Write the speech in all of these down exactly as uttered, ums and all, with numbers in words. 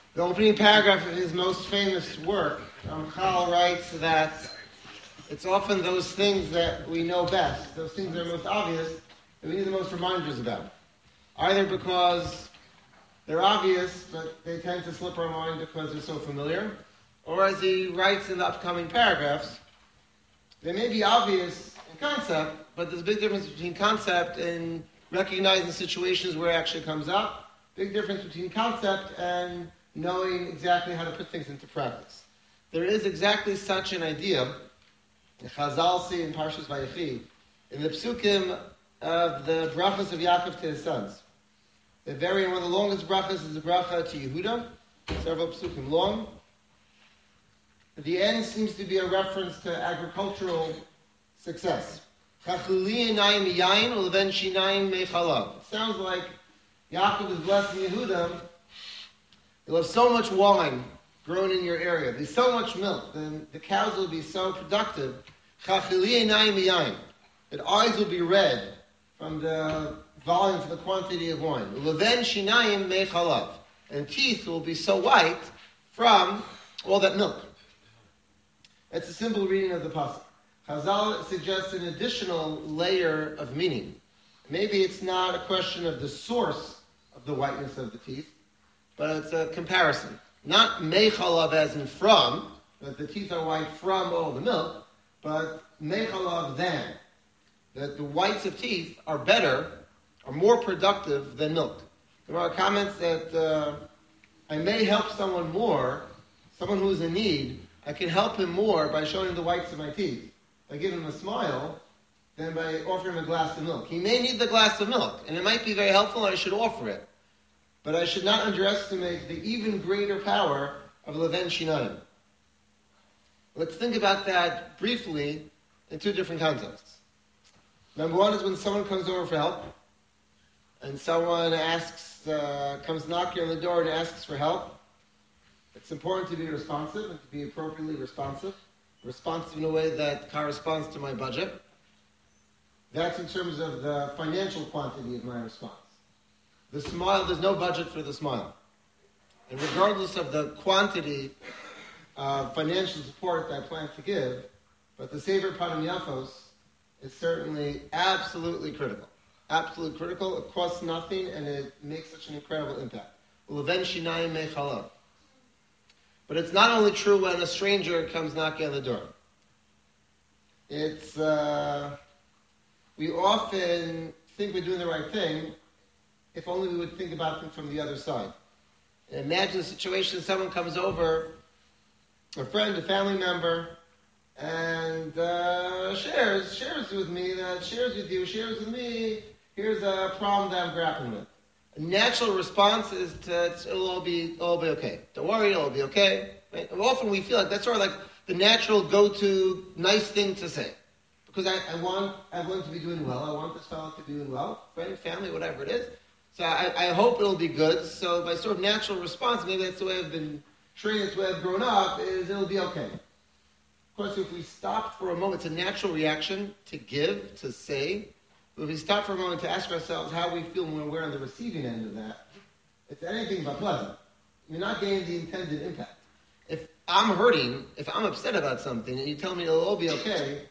The opening paragraph of his most famous work, Ramchal writes that it's often those things that we know best, those things that are most obvious, that we need the most reminders about. Either because they're obvious, but they tend to slip our mind because they're so familiar, or as he writes in the upcoming paragraphs, they may be obvious in concept, but there's a big difference between concept and recognizing situations where it actually comes up, big difference between concept and knowing exactly how to put things into practice. There is exactly such an idea, Chazal say in Parshas Vayechi, in the psukim of the brachas of Yaakov to his sons. The very one of the longest brachas is the bracha to Yehuda, several psukim long. At the end seems to be a reference to agricultural success. It sounds like Yaakov is blessing Yehuda. You'll have so much wine grown in your area. There'll be so much milk. Then the cows will be so productive. That eyes will be red from the volume, from the quantity of wine. And teeth will be so white from all that milk. That's a simple reading of the pasuk. Chazal suggests an additional layer of meaning. Maybe it's not a question of the source of the whiteness of the teeth, but it's a comparison. Not mechalav as in from, that the teeth are white from all the milk, but mechalav than, that the whites of teeth are better, are more productive than milk. There are comments that uh, I may help someone more, someone who's in need, I can help him more by showing him the whites of my teeth, by giving him a smile, than by offering him a glass of milk. He may need the glass of milk, and it might be very helpful, and I should offer it. But I should not underestimate the even greater power of Leven Shinayim. Let's think about that briefly in two different contexts. Number one is when someone comes over for help, and someone asks, uh, comes knocking on the door and asks for help. It's important to be responsive and to be appropriately responsive. Responsive in a way that corresponds to my budget. That's in terms of the financial quantity of my response. The smile, there's no budget for the smile. And regardless of the quantity of financial support that I plan to give, but the Sefer Panim Yafos is certainly absolutely critical. Absolutely critical. It costs nothing and it makes such an incredible impact. Leven Shinayim Mechalav. But it's not only true when a stranger comes knocking on the door. It's, uh, we often think we're doing the right thing if only we would think about them from the other side. And imagine a situation, someone comes over, a friend, a family member, and uh, shares, shares with me, that shares with you, shares with me, here's a problem that I'm grappling with. A natural response is to, it'll all be, it'll all be okay. Don't worry, it'll be okay. Right? And often we feel like that's sort of like the natural go-to nice thing to say. Because I, I want everyone to be doing well. I want this fellow to be doing well. Friend, family, whatever it is. So I, I hope it'll be good. So my sort of natural response, maybe that's the way I've been trained, that's the way I've grown up, is it'll be okay. Of course, if we stop for a moment, it's a natural reaction to give, to say. But if we stop for a moment to ask ourselves how we feel when we're on the receiving end of that, it's anything but pleasant. You're not getting the intended impact. If I'm hurting, if I'm upset about something, and you tell me it'll all be okay,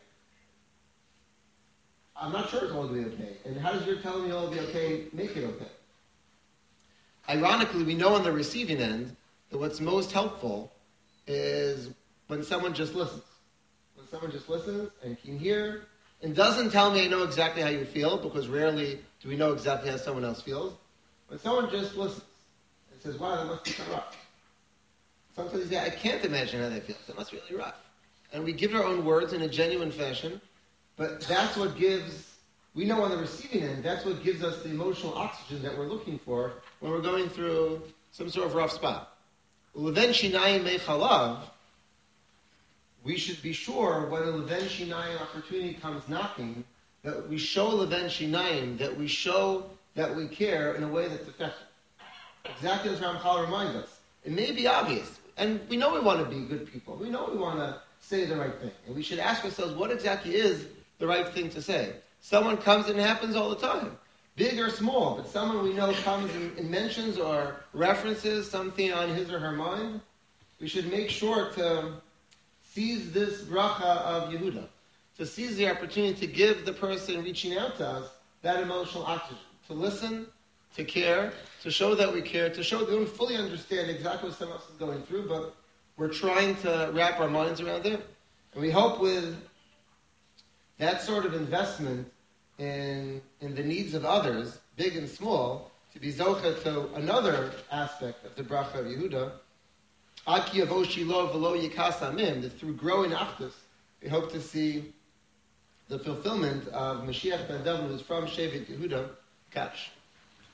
I'm not sure it's all going to be okay. And how does your telling me it'll all be okay make it okay? Ironically, we know on the receiving end that what's most helpful is when someone just listens. When someone just listens and can hear and doesn't tell me I know exactly how you feel, because rarely do we know exactly how someone else feels. When someone just listens and says, wow, that must be so rough. Sometimes you say, I can't imagine how that feels. That must be really rough. And we give our own words in a genuine fashion, but that's what gives, we know on the receiving end, that's what gives us the emotional oxygen that we're looking for when we're going through some sort of rough spot. Leven Shinayim Mechalav, we should be sure when a Leven Shinayim opportunity comes knocking, that we show Leven Shinayim, that we show that we care in a way that's effective. Exactly as Ramchal reminds us. It may be obvious, and we know we want to be good people. We know we want to say the right thing. And we should ask ourselves, what exactly is the right thing to say? Someone comes and it happens all the time. big or small, but someone we know comes and, and mentions or references something on his or her mind, we should make sure to seize this bracha of Yehuda, to seize the opportunity to give the person reaching out to us that emotional oxygen, to listen, to care, to show that we care, to show that we don't fully understand exactly what someone else is going through, but we're trying to wrap our minds around it. And we hope with that sort of investment in, in the needs of others, big and small, to be zocha to another aspect of the bracha of Yehuda, Aki avoshi lo v'lo yikas amim, that through growing achdus, we hope to see the fulfillment of Mashiach ben David, who is from Shevet Yehuda, Kadosh.